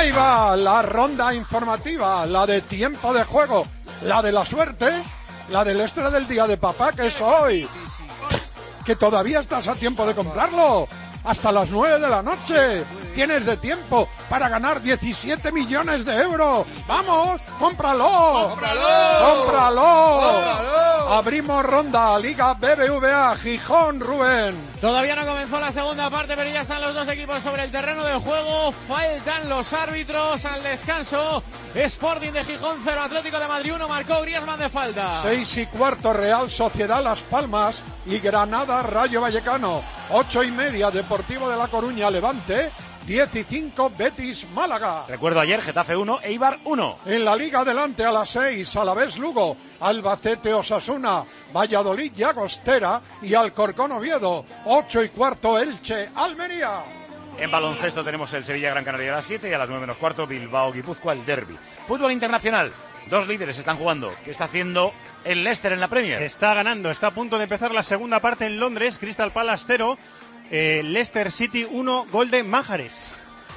Ahí va la ronda informativa, la de tiempo de juego, la de la suerte, la del extra del día de papá que es hoy. Que todavía estás a tiempo de comprarlo. Hasta las 9 de la noche. Tienes de tiempo para ganar 17 millones de euros. ¡Vamos! ¡Cómpralo! ¡Cómpralo! ¡Cómpralo! Abrimos ronda. Liga BBVA. Gijón, Rubén. Todavía no comenzó la segunda parte, pero ya están los dos equipos sobre el terreno de juego. Faltan los árbitros al descanso. Sporting de Gijón 0, Atlético de Madrid 1. Marcó Griezmann de falta. 6:15, Real Sociedad Las Palmas y Granada Rayo Vallecano. 8:30, Deportivo de La Coruña Levante. 10:05, Betis Málaga. Recuerdo ayer, Getafe 1, Eibar 1. En la Liga adelante a las 6, Alavés Lugo, Albacete Osasuna, Valladolid Llagostera y Alcorcón Oviedo. 8:15, Elche Almería. En baloncesto tenemos el Sevilla Gran Canaria a las 7 y a las 9:15 Bilbao Guipúzcoa el derbi. Fútbol internacional. Dos líderes están jugando. ¿Qué está haciendo el Leicester en la Premier? Está ganando, está a punto de empezar la segunda parte en Londres. Crystal Palace 0, Leicester City 1, gol de Mahrez.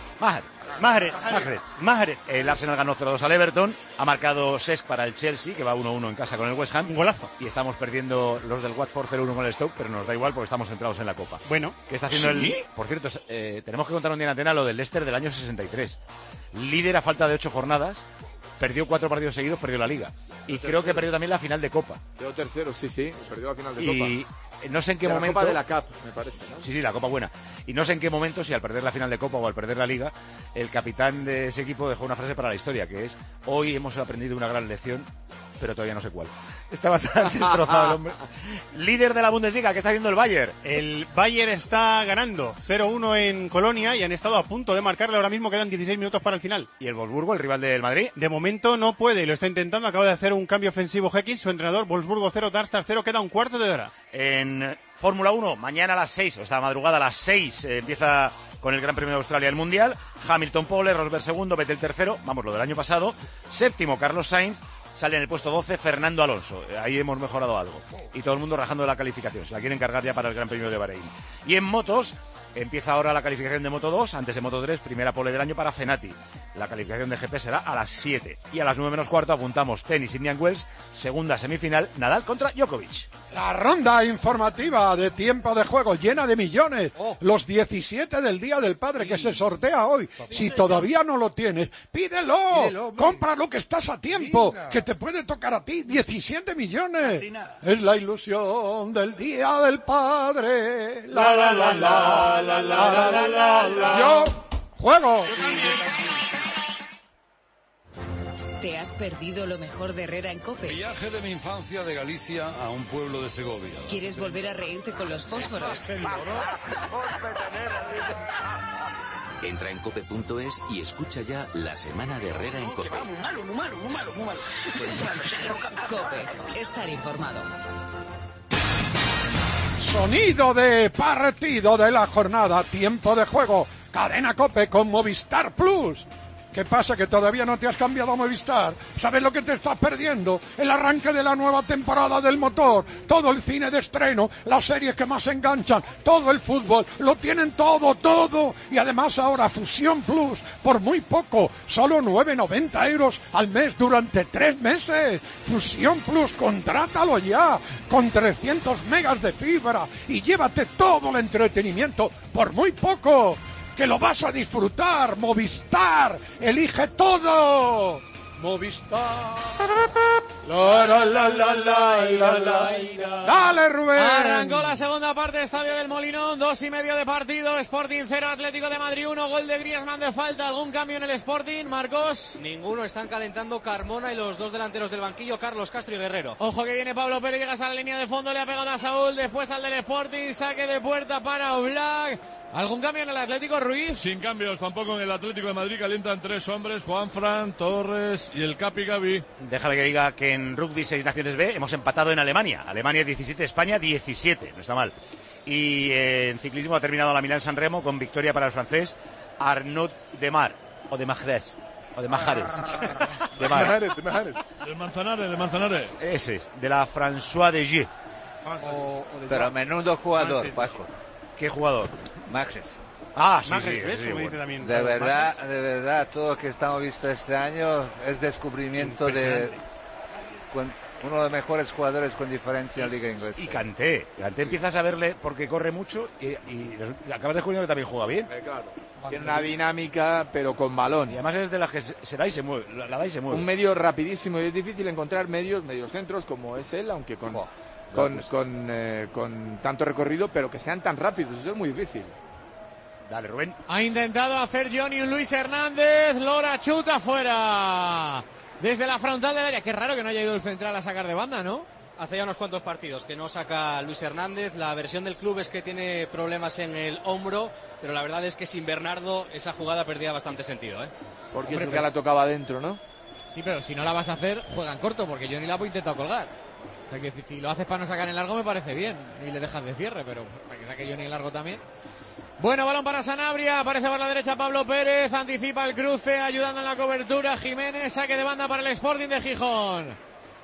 El Arsenal ganó 0-2 al Everton. Ha marcado Cesc para el Chelsea, que va 1-1 en casa con el West Ham. Un golazo. Y estamos perdiendo los del Watford 0-1 con el Stoke, pero nos da igual porque estamos centrados en la Copa. Bueno. ¿Qué está haciendo el...? Por cierto, tenemos que contar un día en antena lo del Leicester del año 63. Líder a falta de 8 jornadas. Perdió 4 partidos seguidos, perdió la Liga. Y creo que perdió también la final de Copa. Quedó tercero, sí, perdió la final de Copa. Y no sé en qué de momento... La Copa de la Cup, me parece, ¿no? Sí, la Copa buena. Y no sé en qué momento, si al perder la final de Copa o al perder la Liga, el capitán de ese equipo dejó una frase para la historia, que es: hoy hemos aprendido una gran lección, pero todavía no sé cuál. Estaba tan destrozado el hombre. Líder de la Bundesliga, ¿qué está haciendo el Bayern? El Bayern está ganando 0-1 en Colonia y han estado a punto de marcarle. Ahora mismo quedan 16 minutos para el final. ¿Y el Wolfsburgo, el rival del Madrid? De momento no puede, lo está intentando. Acaba de hacer un cambio ofensivo X. Su entrenador, Wolfsburgo 0, Darmstadt 0. Queda un cuarto de hora. En Fórmula 1, mañana a las 6, o esta madrugada a las 6, empieza con el Gran Premio de Australia el Mundial. Hamilton pole, Rosberg segundo, Vettel tercero, vamos, lo del año pasado. Séptimo, Carlos Sainz. Sale en el puesto 12 Fernando Alonso. Ahí hemos mejorado algo. Y todo el mundo rajando de la calificación. Se la quieren cargar ya para el Gran Premio de Bahrein. Y en motos, empieza ahora la calificación de Moto 2. Antes de Moto 3, primera pole del año para Fenati. La calificación de GP será a las 7. Y a las 9:15 apuntamos tenis Indian Wells. Segunda semifinal, Nadal contra Djokovic. La ronda informativa de tiempo de juego llena de millones. Los 17 del Día del Padre que se sortea hoy. Si todavía no lo tienes, pídelo. Cómpralo que estás a tiempo. Que te puede tocar a ti 17 millones. Es la ilusión del Día del Padre. La la la la la la la la la. Yo juego. ¿Te has perdido lo mejor de Herrera en COPE? Viaje de mi infancia de Galicia a un pueblo de Segovia. ¿Quieres volver a reírte con los fósforos? Entra en cope.es y escucha ya la semana de Herrera en COPE. COPE, estar informado. Sonido de partido de la jornada, tiempo de juego, cadena COPE con Movistar Plus. ¿Qué pasa? ¿Que todavía no te has cambiado a Movistar? ¿Sabes lo que te estás perdiendo? El arranque de la nueva temporada del motor, todo el cine de estreno, las series que más enganchan, todo el fútbol, lo tienen todo. Y además ahora Fusión Plus, por muy poco, solo 9,90 euros al mes durante 3 meses. Fusión Plus, contrátalo ya, con 300 megas de fibra y llévate todo el entretenimiento por muy poco. ¡Que lo vas a disfrutar! ¡Movistar! ¡Elige todo! ¡Movistar! ¡Dale, Rubén! Arrancó la segunda parte, Estadio del Molinón, 2:30 de partido, Sporting 0, Atlético de Madrid 1, gol de Griezmann de falta. ¿Algún cambio en el Sporting, Marcos? Ninguno, están calentando Carmona y los dos delanteros del banquillo, Carlos Castro y Guerrero. Ojo que viene Pablo Pérez, llegas a la línea de fondo, le ha pegado a Saúl, después al del Sporting, saque de puerta para Oblak. ¿Algún cambio en el Atlético, Ruiz? Sin cambios tampoco en el Atlético de Madrid, calientan 3 hombres, Juanfran, Torres y el Capi Gavi. Déjame que diga que en Rugby 6 Naciones B hemos empatado en Alemania. Alemania 17, España 17, no está mal. Y en ciclismo ha terminado la Milán-San Remo con victoria para el francés Arnaud Demar, o de Mahrez, o de Majares. Del Manzanares. Ese es, de la François de G. Pero menudo jugador, Paco. ¿Qué jugador? Mahrez. Sí, Magres, sí, ¿ves? sí, Como bueno. dice también. De verdad, todo lo que estamos visto este año es descubrimiento de uno de los mejores jugadores con diferencia en la Liga Inglesa. Y Kanté empiezas a verle porque corre mucho y acabas descubriendo que también juega bien. Claro. Tiene una dinámica, pero con balón. Y además es de las que se da y se mueve, la da y se mueve. Un medio rapidísimo y es difícil encontrar medios centros como es él, aunque con tanto recorrido, pero que sean tan rápidos. Eso es muy difícil. Dale, Rubén. Ha intentado hacer Johnny un Luis Hernández. Lora chuta fuera. Desde la frontal del área. Qué raro que no haya ido el central a sacar de banda, ¿no? Hace ya unos cuantos partidos que no saca Luis Hernández. La versión del club es que tiene problemas en el hombro, pero la verdad es que sin Bernardo esa jugada perdía bastante sentido, ¿eh? Porque eso que la tocaba adentro, ¿no? Sí, pero si no la vas a hacer, juega en corto, porque Johnny Lapo intentado colgar. O sea, que si lo haces para no sacar en largo me parece bien, y le dejas de cierre, pero para que saque Johnny en largo también. Bueno, balón para Sanabria, aparece por la derecha Pablo Pérez, anticipa el cruce, ayudando en la cobertura Jiménez, saque de banda para el Sporting de Gijón.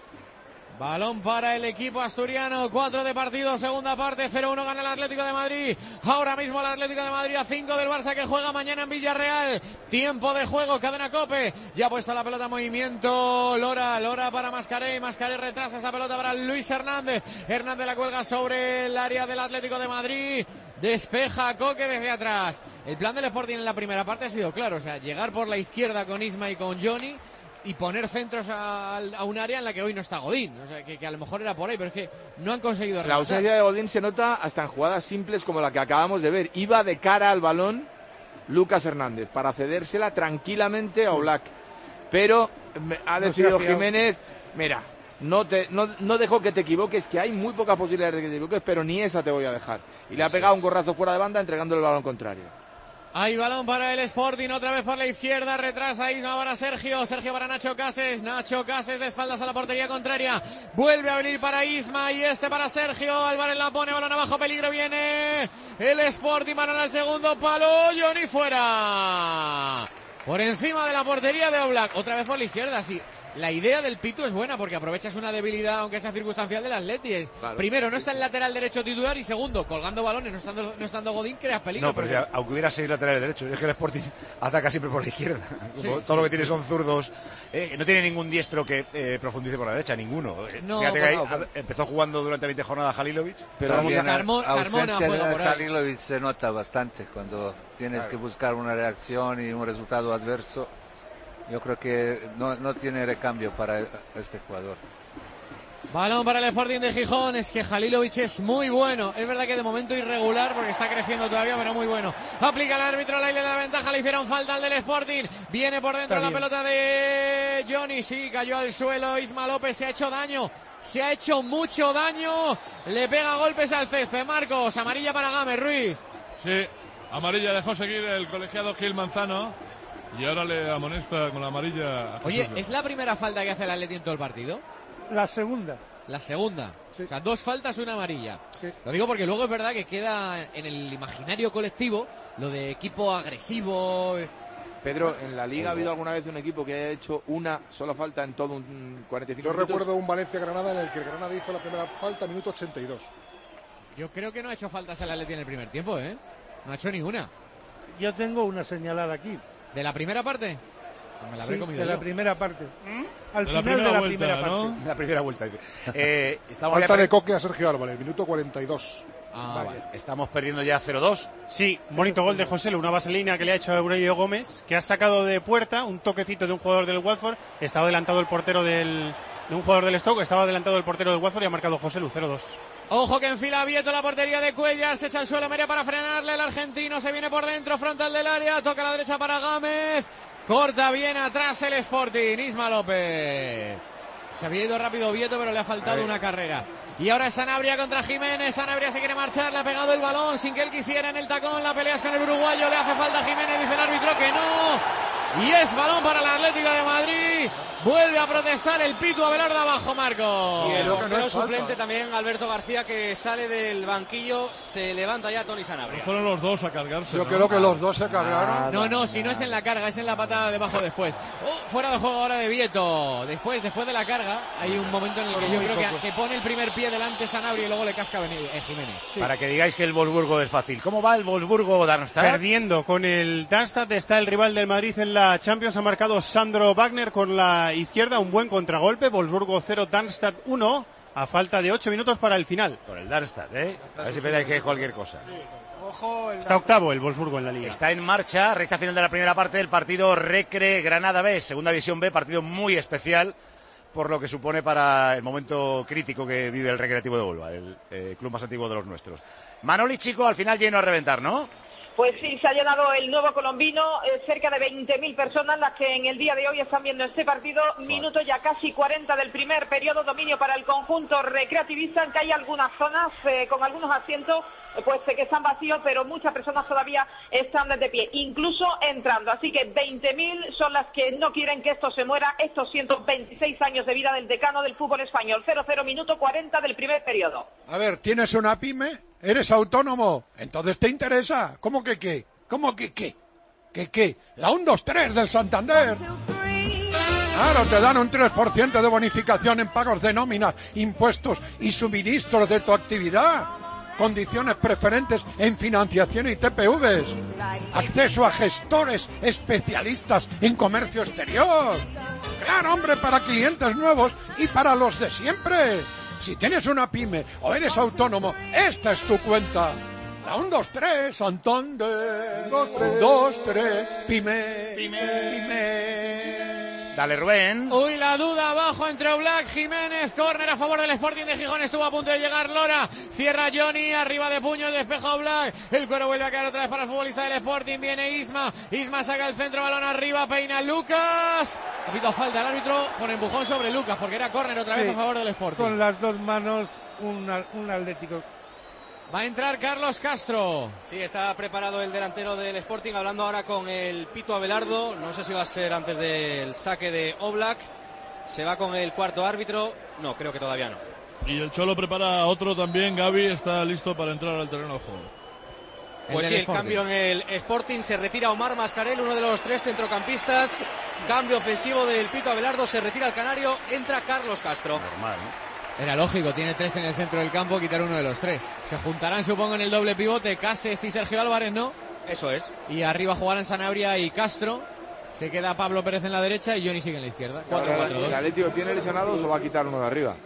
Balón para el equipo asturiano, 4 de partido, segunda parte, 0-1 gana el Atlético de Madrid. Ahora mismo el Atlético de Madrid a 5 del Barça que juega mañana en Villarreal. Tiempo de juego, cadena COPE. Ya ha puesto la pelota en movimiento. Lora para Mascaré. Mascaré retrasa esa pelota para Luis Hernández. Hernández la cuelga sobre el área del Atlético de Madrid. Despeja Coque desde atrás. El plan del Sporting en la primera parte ha sido claro, o sea, llegar por la izquierda con Isma y con Johnny y poner centros a un área en la que hoy no está Godín. O sea, que a lo mejor era por ahí, pero es que no han conseguido rematar. La ausencia de Godín se nota hasta en jugadas simples como la que acabamos de ver. Iba de cara al balón Lucas Hernández para cedérsela tranquilamente a Oblak. Pero ha decidido Jiménez, mira, no dejo que te equivoques, que hay muy pocas posibilidades de que te equivoques, pero ni esa te voy a dejar. Y le ha pegado un gorrazo fuera de banda entregándole el balón contrario. Hay balón para el Sporting, otra vez por la izquierda, retrasa Isma para Sergio para Nacho Cases de espaldas a la portería contraria, vuelve a venir para Isma y para Sergio, Álvarez la pone, balón abajo, peligro, viene el Sporting, balón al segundo palo, Johnny fuera, por encima de la portería de Oblak, otra vez por la izquierda, sí. La idea del Pitu es buena porque aprovechas una debilidad, aunque sea circunstancial, del Atleti. Claro. Primero, no está el lateral derecho titular y segundo, colgando balones, no estando Godín, creas peligro. No, pero si, aunque hubiera 6 laterales derechos, es que el Sporting ataca siempre por la izquierda. Sí, todo lo que tiene son zurdos. No tiene ningún diestro que profundice por la derecha, ninguno. No, fíjate que empezó jugando durante 20 jornadas Halilovic. Pero vamos a Carmona juega por ahí. Halilovic se nota bastante cuando tienes que buscar una reacción y un resultado adverso. Yo creo que no tiene recambio para este jugador. Balón para el Sporting de Gijón. Es que Halilovic es muy bueno. Es verdad que de momento irregular porque está creciendo todavía, pero muy bueno. Aplica el árbitro, la isla de la ventaja. Le hicieron falta al del Sporting. Viene por dentro la pelota de Johnny. Sí, cayó al suelo. Isma López se ha hecho daño. Se ha hecho mucho daño. Le pega golpes al césped. Marcos, amarilla para Gámez, Ruiz. Sí, amarilla dejó seguir el colegiado Gil Manzano. Y ahora le amonesta con la amarilla. Oye, ¿es la primera falta que hace el Atleti en todo el partido? La segunda. La segunda. Sí. O sea, 2 faltas, 1 amarilla. Sí. Lo digo porque luego es verdad que queda en el imaginario colectivo lo de equipo agresivo. Pedro, ¿en la Liga ha habido alguna vez un equipo que haya hecho una sola falta en todo un 45 minutos? Yo recuerdo un Valencia-Granada en el que el Granada hizo la primera falta, minuto 82. Yo creo que no ha hecho faltas el Atleti en el primer tiempo, ¿eh? No ha hecho ninguna. Yo tengo una señalada aquí. ¿De la primera parte? Pues me la habré comido de la primera parte. Al de final de la vuelta, primera ¿no? parte. La primera vuelta. Falta de Coque a Sergio Álvarez, minuto 42. Vale. Estamos perdiendo ya 0-2. Sí, bonito gol de José, una vaselina que le ha hecho a Aurelio Gómez, que ha sacado de puerta un toquecito de un jugador del Watford. Estaba adelantado el portero de un jugador del Stoke, estaba adelantado el portero del Watford y ha marcado José Lu, 0-2. Ojo que enfila Vieto la portería de Cuellar, se echa al suelo Meria para frenarle, el argentino se viene por dentro, frontal del área, toca a la derecha para Gámez, corta bien atrás el Sporting, Isma López. Se había ido rápido Vieto, pero le ha faltado una carrera. Y ahora es Sanabria contra Jiménez, Sanabria se quiere marchar, le ha pegado el balón sin que él quisiera en el tacón, la pelea es con el uruguayo, le hace falta a Jiménez, dice el árbitro que no. Y es balón para el Atlético de Madrid. Vuelve a protestar el Pitu Abelardo abajo, Marco. Y el portero suplente también, Alberto García, que sale del banquillo. Se levanta ya Tony Sanabria. Fueron los dos a cargarse. Yo creo que los dos se cargaron. No, si no es en la carga, es en la patada debajo después. Fuera de juego ahora de Vieto. Después de la carga, hay un momento en el que yo creo que pone el primer pie delante Sanabria y luego le casca Jiménez. Sí. Para que digáis que el Wolfsburgo es fácil. ¿Cómo va el Wolfsburgo-Darmstadt? Perdiendo con el Darmstadt, está el rival del Madrid en la Champions. Ha marcado Sandro Wagner con la izquierda, un buen contragolpe. Wolfsburgo 0, Darmstadt 1, a falta de 8 minutos para el final. Con el Darmstadt, a ver si pensáis que es cualquier cosa. Ojo, está octavo el Wolfsburgo en la liga. Está en marcha, recta final de la primera parte del partido Recre Granada B, segunda división B, partido muy especial por lo que supone para el momento crítico que vive el Recreativo de Huelva, el club más antiguo de los nuestros. Manoli, chico, al final lleno a reventar, ¿no? Pues sí, se ha llenado el Nuevo Colombino, cerca de 20.000 personas las que en el día de hoy están viendo este partido. Minutos ya casi 40 del primer periodo, dominio para el conjunto recreativista, en que hay algunas zonas con algunos asientos pues que están vacíos, pero muchas personas todavía están de pie, incluso entrando. Así que 20.000 son las que no quieren que esto se muera, estos 126 años de vida del decano del fútbol español. 0-0, minuto 40 del primer periodo. A ver, ¿tienes una pyme? ¿Eres autónomo? Entonces te interesa. ¿Cómo que qué? ¿Cómo que qué? ¿Qué qué? La 1-2-3 del Santander. Claro, te dan un 3% de bonificación en pagos de nóminas, impuestos y suministros de tu actividad. Condiciones preferentes en financiación y TPVs. Acceso a gestores especialistas en comercio exterior. Claro, hombre, para clientes nuevos y para los de siempre. Si tienes una pyme o eres autónomo, esta es tu cuenta. La 1-2-3, Santander. 1-2-3, pyme. Dale, Rubén. Uy, la duda abajo entre Oblak, Jiménez, córner a favor del Sporting de Gijón, estuvo a punto de llegar Lora, cierra Johnny, arriba de puño, despeja Oblak, el cuero vuelve a caer otra vez para el futbolista del Sporting, viene Isma saca el centro, balón arriba, peina Lucas, ha habido falta el árbitro por empujón sobre Lucas, porque era córner otra vez a favor del Sporting. Con las dos manos, un Atlético. Va a entrar Carlos Castro. Sí, está preparado el delantero del Sporting, hablando ahora con el Pito Abelardo. No sé si va a ser antes del saque de Oblak. Se va con el cuarto árbitro. No, creo que todavía no. Y el Cholo prepara otro también. Gavi está listo para entrar al terreno de juego. Pues sí, el cambio en el Sporting. Se retira Omar Mascarell, uno de los tres centrocampistas. Cambio ofensivo del Pito Abelardo. Se retira el canario. Entra Carlos Castro. Normal, ¿no? Era lógico, tiene tres en el centro del campo, quitar uno de los tres. Se juntarán, supongo, en el doble pivote Cases y Sergio Álvarez, ¿no? Eso es. Y arriba jugarán Sanabria y Castro. Se queda Pablo Pérez en la derecha y Johnny sigue en la izquierda. 4-4-2. ¿El Atlético tiene lesionados o va a quitar uno de arriba?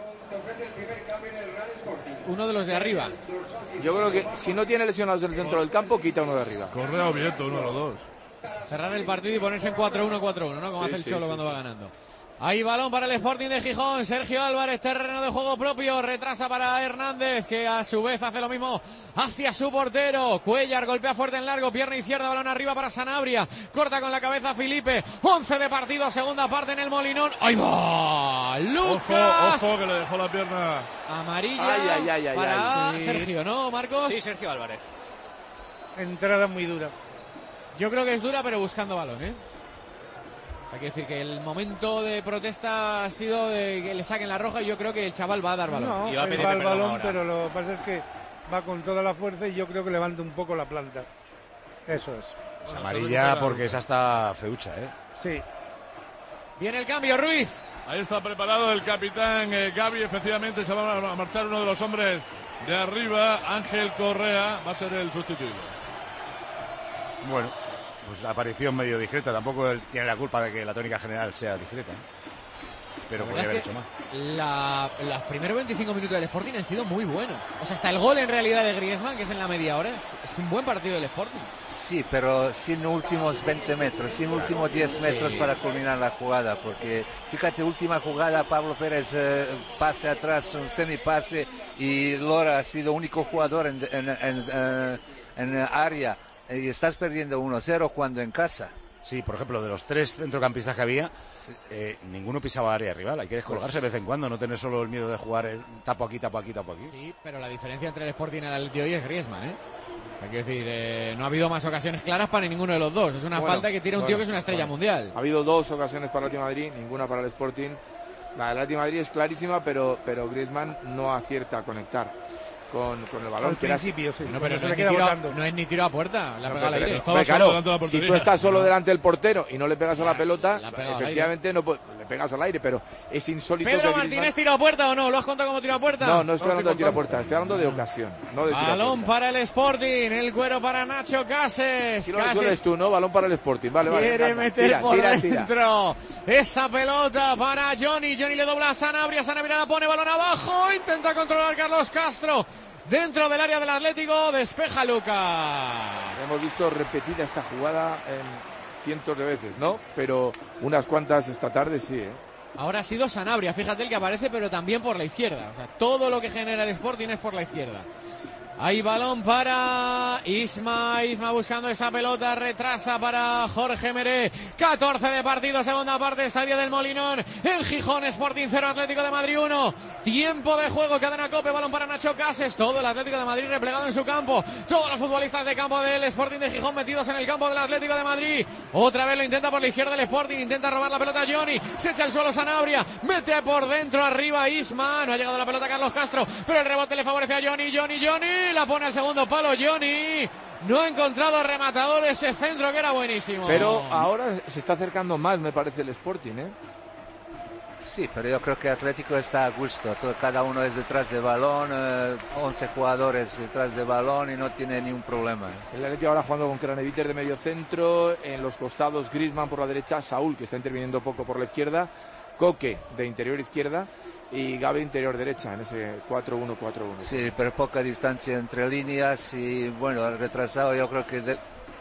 Uno de los de arriba. Yo creo que si no tiene lesionados en el centro del campo, quita uno de arriba. Correa o Vieto, uno de los dos. Cerrar el partido y ponerse en 4-1-4-1, ¿no? Como hace el Cholo cuando va ganando. Hay balón para el Sporting de Gijón, Sergio Álvarez, terreno de juego propio, retrasa para Hernández, que a su vez hace lo mismo hacia su portero. Cuellar golpea fuerte en largo, pierna izquierda, balón arriba para Sanabria, corta con la cabeza Felipe, 11 de partido, segunda parte en el Molinón. ¡Ahí va! ¡Lucas! Ojo, que le dejó la pierna. Amarilla para Sergio, ¿no, Marcos? Sí, Sergio Álvarez. Entrada muy dura. Yo creo que es dura, pero buscando balón, ¿eh? Hay que decir que el momento de protesta ha sido de que le saquen la roja y yo creo que el chaval va a dar balón. No, y va a pedir el balón, ahora. Pero lo que pasa es que va con toda la fuerza y yo creo que levanta un poco la planta. Eso es. Pues amarilla porque esa está feucha, ¿eh? Sí. Viene el cambio, Ruiz. Ahí está preparado el capitán Gavi, efectivamente se va a marchar uno de los hombres de arriba, Ángel Correa, va a ser el sustituido. Bueno, pues aparición medio discreta, tampoco él tiene la culpa de que la tónica general sea discreta, ¿no? Pero podría haber hecho más. Los primeros 25 minutos del Sporting han sido muy buenos. O sea, hasta el gol en realidad de Griezmann, que es en la media hora, es un buen partido del Sporting. Sí, pero sin últimos 20 metros, sin últimos 10 metros para culminar la jugada, porque fíjate, última jugada, Pablo Pérez pase atrás, un semipase, y Lora ha sido único jugador en área, y estás perdiendo 1-0 jugando en casa. Sí, por ejemplo, de los tres centrocampistas que había, ninguno pisaba área rival. Hay que descolgarse de vez en cuando, no tener solo el miedo de jugar tapo aquí, tapo aquí, tapo aquí. Sí, pero la diferencia entre el Sporting y el Atleti hoy es Griezmann, ¿eh? Hay que decir, no ha habido más ocasiones claras para ninguno de los dos. Es una falta que tira un tío que es una estrella mundial. Ha habido 2 ocasiones para el Atlético de Madrid, ninguna para el Sporting. La del Atlético de Madrid es clarísima, pero Griezmann no acierta a conectar con el balón. Al principio, sí. No, pero no es ni tiro a puerta, la pega al aire. Claro, si tú estás solo delante del portero y no le pegas a la pelota, efectivamente no le pegas al aire, pero es insólito. ¿Pedro Martínez tiro a puerta o no? ¿Lo has contado como tiro a puerta? No estoy hablando de tiro a puerta, estoy hablando de ocasión, no de tiro a puerta. Balón para el Sporting, el cuero para Nacho Cases. Si lo resuelves tú, ¿no? Balón para el Sporting, vale. Quiere meter por dentro esa pelota para Johnny. Johnny le dobla a Sanabria, Sanabria la pone, balón abajo, intenta controlar Carlos Castro. Dentro del área del Atlético, despeja Lucas. Hemos visto repetida esta jugada cientos de veces, ¿no? Pero unas cuantas esta tarde sí, ¿eh? Ahora ha sido Sanabria, fíjate el que aparece, pero también por la izquierda. O sea, todo lo que genera el Sporting es por la izquierda. Hay balón para Isma buscando esa pelota, retrasa para Jorge Meré. 14 de partido, segunda parte, Estadio del Molinón. En Gijón, Sporting 0, Atlético de Madrid 1. Tiempo de juego, cadena Cope, balón para Nacho Cases. Todo el Atlético de Madrid replegado en su campo. Todos los futbolistas de campo del Sporting de Gijón metidos en el campo del Atlético de Madrid. Otra vez lo intenta por la izquierda el Sporting, intenta robar la pelota Johnny. Se echa al suelo Sanabria, mete por dentro arriba Isma. No ha llegado la pelota Carlos Castro, pero el rebote le favorece a Johnny. La pone al segundo palo Johnny. No ha encontrado rematador ese centro que era buenísimo. Pero ahora se está acercando más, me parece, el Sporting, ¿eh? Sí, pero yo creo que Atlético está a gusto. Cada uno es detrás de balón, 11 jugadores detrás de balón y no tiene ni un problema. El Atlético ahora jugando con Craneviter de medio centro, en los costados Griezmann por la derecha, Saúl, que está interviniendo poco por la izquierda, Coque de interior izquierda y Gavi interior derecha en ese 4-1-4-1. Sí, pero poca distancia entre líneas y bueno, retrasado yo creo que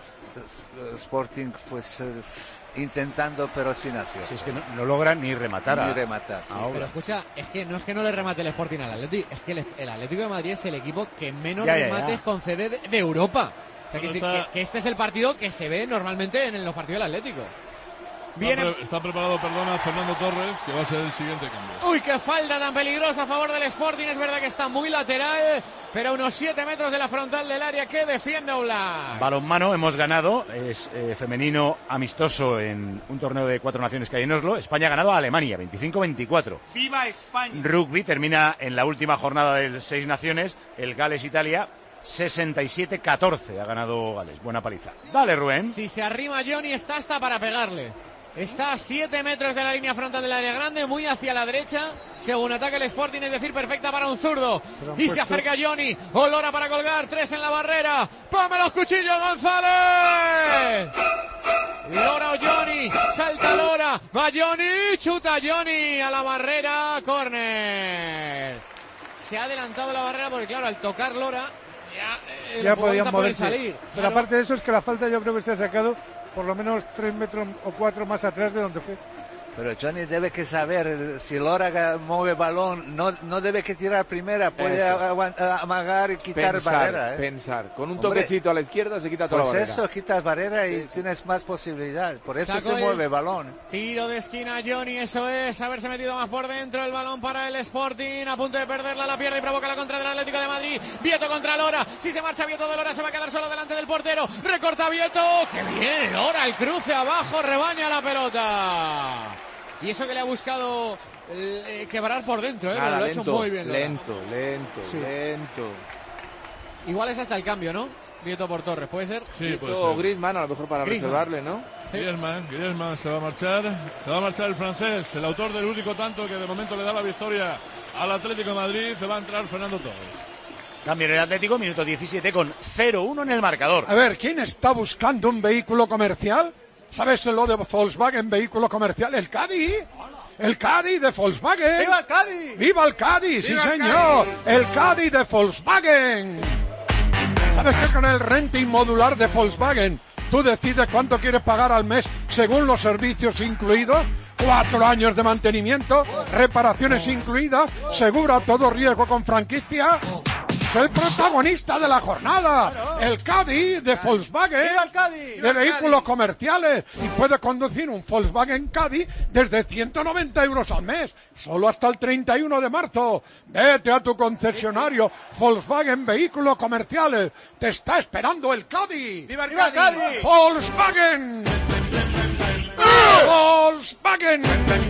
Sporting pues intentando pero sin acción. Si es que no logran ni rematar. Sí, pero escucha, es que no le remate el Sporting al Atlético, es que el Atlético de Madrid es el equipo que menos remates concede de Europa. O sea, que este es el partido que se ve normalmente en los partidos del Atlético. Está preparado, Fernando Torres, que va a ser el siguiente cambio. Uy, qué falta tan peligrosa a favor del Sporting. Es verdad que está muy lateral, pero a unos 7 metros de la frontal del área que defiende Oblak. Balonmano, hemos ganado, es femenino amistoso en un torneo de 4 naciones que hay en Oslo. España ha ganado a Alemania, 25-24. ¡Viva España! Rugby termina en la última jornada de 6 naciones, el Gales-Italia. 67-14 ha ganado Gales, buena paliza. Dale, Rubén. Si se arrima Johnny está hasta para pegarle. Está a 7 metros de la línea frontal del área grande, muy hacia la derecha, según ataca el Sporting, es decir, perfecta para un zurdo. Y se acerca Johnny, Olora para colgar, 3 en la barrera. ¡Ponme los cuchillos, González! Lora o Johnny, salta Lora, va Johnny, chuta Johnny a la barrera, córner. Se ha adelantado la barrera porque claro, al tocar Lora ya podían moverse. Salir. Pero aparte de eso es que la falta yo creo que se ha sacado por lo menos 3 metros o 4 más atrás de donde fue. Pero Johnny debe que saber, si Lora mueve balón, no debe que tirar primera, puede amagar y quitar barrera. Pensar, con un toquecito a la izquierda se quita toda la barrera. Pues eso, quitas barrera y tienes más posibilidad, por eso se mueve balón. Tiro de esquina Johnny, eso es, haberse metido más por dentro, el balón para el Sporting, a punto de perderla, la pierde y provoca la contra del Atlético de Madrid. Vieto contra Lora, si se marcha Vieto de Lora se va a quedar solo delante del portero, recorta Vieto, ¡qué bien! Lora, el cruce abajo, rebaña la pelota. Y eso que le ha buscado quebrar por dentro, pero lo ha hecho muy bien. Lento. Igual es hasta el cambio, ¿no? Vieto por Torres, ¿puede ser? Sí, puede ser. O Griezmann, a lo mejor para reservarle, ¿no? Griezmann se va a marchar el francés, el autor del único tanto que de momento le da la victoria al Atlético de Madrid. Se va a entrar Fernando Torres. Cambio en el Atlético, minuto 17 con 0-1 en el marcador. A ver, ¿quién está buscando un vehículo comercial? ¿Sabes lo de Volkswagen, vehículo comercial? ¿El Caddy? El Caddy de Volkswagen. ¡Viva el Caddy! ¡Viva el Caddy! ¡Sí, señor! ¡El Caddy de Volkswagen! ¿Sabes que con el renting modular de Volkswagen tú decides cuánto quieres pagar al mes según los servicios incluidos? 4 años de mantenimiento, reparaciones incluidas, segura todo riesgo con franquicia. es el protagonista de la jornada. Claro. El Caddy de Volkswagen. ¡Viva el Caddy! De vehículos comerciales. Y puede conducir un Volkswagen Caddy desde 190 euros al mes. Solo hasta el 31 de marzo. Vete a tu concesionario Volkswagen Vehículos Comerciales. Te está esperando el Caddy. ¡Viva el Caddy! ¡Volkswagen! ¡Volkswagen!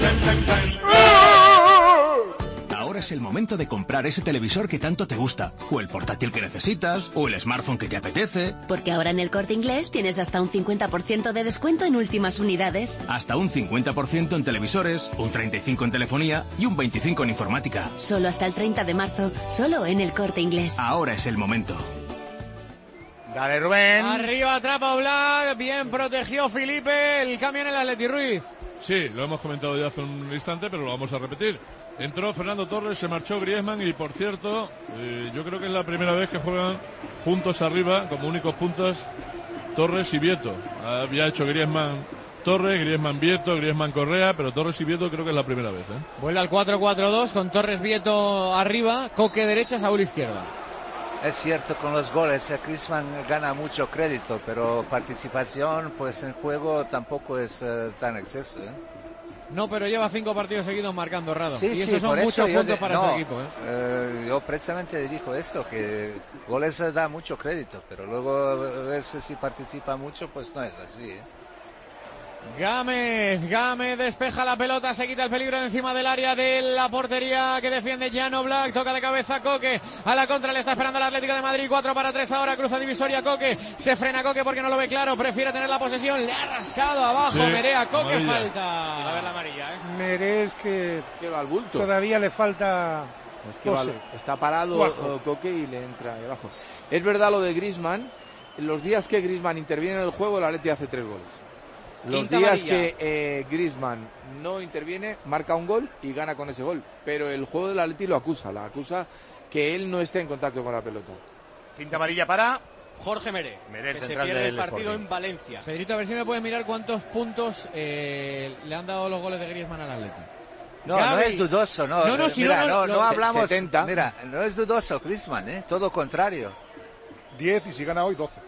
Ahora es el momento de comprar ese televisor que tanto te gusta, o el portátil que necesitas, o el smartphone que te apetece. Porque ahora en el Corte Inglés tienes hasta un 50% de descuento en últimas unidades. Hasta un 50% en televisores, un 35% en telefonía y un 25% en informática. Solo hasta el 30 de marzo, solo en el Corte Inglés. Ahora es el momento. Dale, Rubén. Arriba atrapa Oblak, bien protegió Felipe, el cambio en el Atleti Ruiz. Sí, lo hemos comentado ya hace un instante, pero lo vamos a repetir. Entró Fernando Torres, se marchó Griezmann y, por cierto, yo creo que es la primera vez que juegan juntos arriba, como únicos puntas, Torres y Vieto. Había hecho Griezmann Torres, Griezmann Vieto, Griezmann Correa, pero Torres y Vieto creo que es la primera vez. Vuelve al 4-4-2 con Torres Vieto arriba, Coque derecha, Saúl izquierda. Es cierto, con los goles Griezmann gana mucho crédito, pero participación pues en juego tampoco es tan exceso. No, pero lleva 5 partidos seguidos marcando, Rado. Sí, y esos son muchos puntos para su equipo. Yo precisamente dijo esto, que goles da mucho crédito, pero luego a veces si participa mucho, pues no es así. Gámez despeja la pelota, se quita el peligro de encima del área de la portería que defiende Jan Oblak, toca de cabeza Coque, a la contra le está esperando el Atlético de Madrid, 4-3 ahora, cruza divisoria Coque, se frena Coque porque no lo ve claro, prefiere tener la posesión, le ha rascado abajo, sí, Merea, Coque amarilla. Falta. A ver la amarilla, Meré es que va al bulto. Todavía le falta. Es que está parado Coque y le entra ahí abajo. Es verdad lo de Griezmann, los días que Griezmann interviene en el juego, el Atleti hace 3 goles. Los días que Griezmann no interviene, marca un gol y gana con ese gol. Pero el juego del Atleti lo acusa que él no esté en contacto con la pelota. Quinta amarilla para Jorge Meré, que se pierde el partido en Valencia. Pedrito, a ver si me puedes mirar cuántos puntos le han dado los goles de Griezmann al Atleti. No, Gaby. No es dudoso, no. No hablamos. 70. Mira, no es dudoso Griezmann, todo contrario. 10 y si gana hoy 12.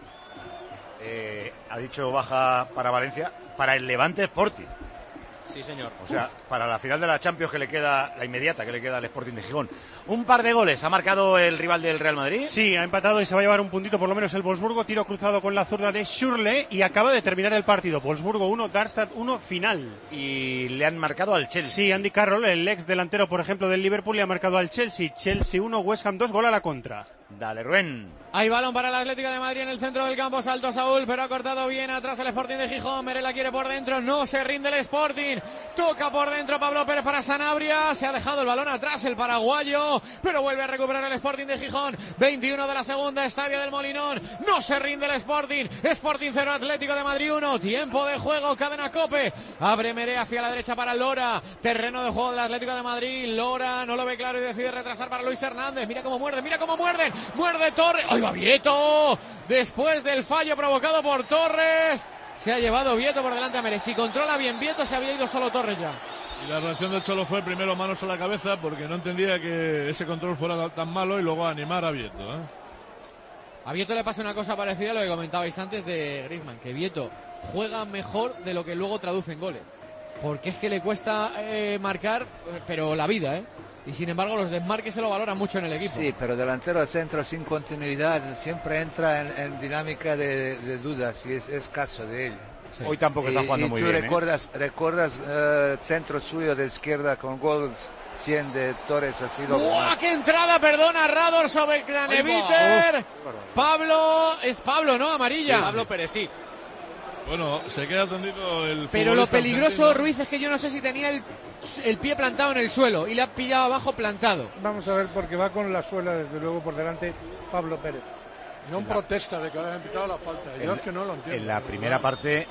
Ha dicho baja para Valencia, para el Levante Sporting. Sí, señor. O sea, para la final de la Champions que le queda, la inmediata que le queda al Sporting de Gijón. Un par de goles ha marcado el rival del Real Madrid. Sí, ha empatado y se va a llevar un puntito por lo menos el Wolfsburgo. Tiro cruzado con la zurda de Schürrle y acaba de terminar el partido. Wolfsburgo 1, Darmstadt 1, final. Y le han marcado al Chelsea. Sí, Andy Carroll, el ex delantero, por ejemplo, del Liverpool, le ha marcado al Chelsea. Chelsea 1, West Ham 2, gol a la contra. Dale, Rubén. Hay balón para el Atlético de Madrid en el centro del campo. Salto Saúl, pero ha cortado bien atrás el Sporting de Gijón. Meré la quiere por dentro. No se rinde el Sporting. Toca por dentro Pablo Pérez para Sanabria. Se ha dejado el balón atrás el paraguayo, pero vuelve a recuperar el Sporting de Gijón. 21 de la segunda, Estadio del Molinón. No se rinde el Sporting. Sporting 0, Atlético de Madrid 1. Tiempo de juego, cadena COPE. Abre Meré hacia la derecha para Lora. Terreno de juego del Atlético de Madrid. Lora no lo ve claro y decide retrasar para Luis Hernández. Mira cómo muerde, mira cómo muerden. Muerde Torres. ¡Ay, va Vieto! Después del fallo provocado por Torres, se ha llevado Vieto por delante a Meré. Si controla bien Vieto, se había ido solo Torres ya. Y la reacción del Cholo fue primero manos a la cabeza porque no entendía que ese control fuera tan malo y luego animar a Vieto. A Vieto le pasa una cosa parecida a lo que comentabais antes de Griezmann, que Vieto juega mejor de lo que luego traduce en goles. Porque es que le cuesta marcar, pero la vida, Y sin embargo los desmarques se lo valoran mucho en el equipo. Sí, pero delantero al centro sin continuidad siempre entra en dinámica de dudas y es caso de él. Sí. Hoy tampoco está jugando muy bien. ¿Recuerdas centro suyo de izquierda con gols 100 de Torres? Ha sido... ¡Buah, qué entrada! Perdona, Rador sobre Craneviter. Pablo, es Pablo, ¿no? Amarilla. Sí, Pablo Pérez, sí. Bueno, se queda tendido el... Pero lo peligroso, argentino. Ruiz, es que yo no sé si tenía el pie plantado en el suelo y le ha pillado abajo plantado. Vamos a ver, porque va con la suela desde luego por delante Pablo Pérez. No protesta de que le hayan pitado la falta. Yo es que no lo entiendo. En la primera parte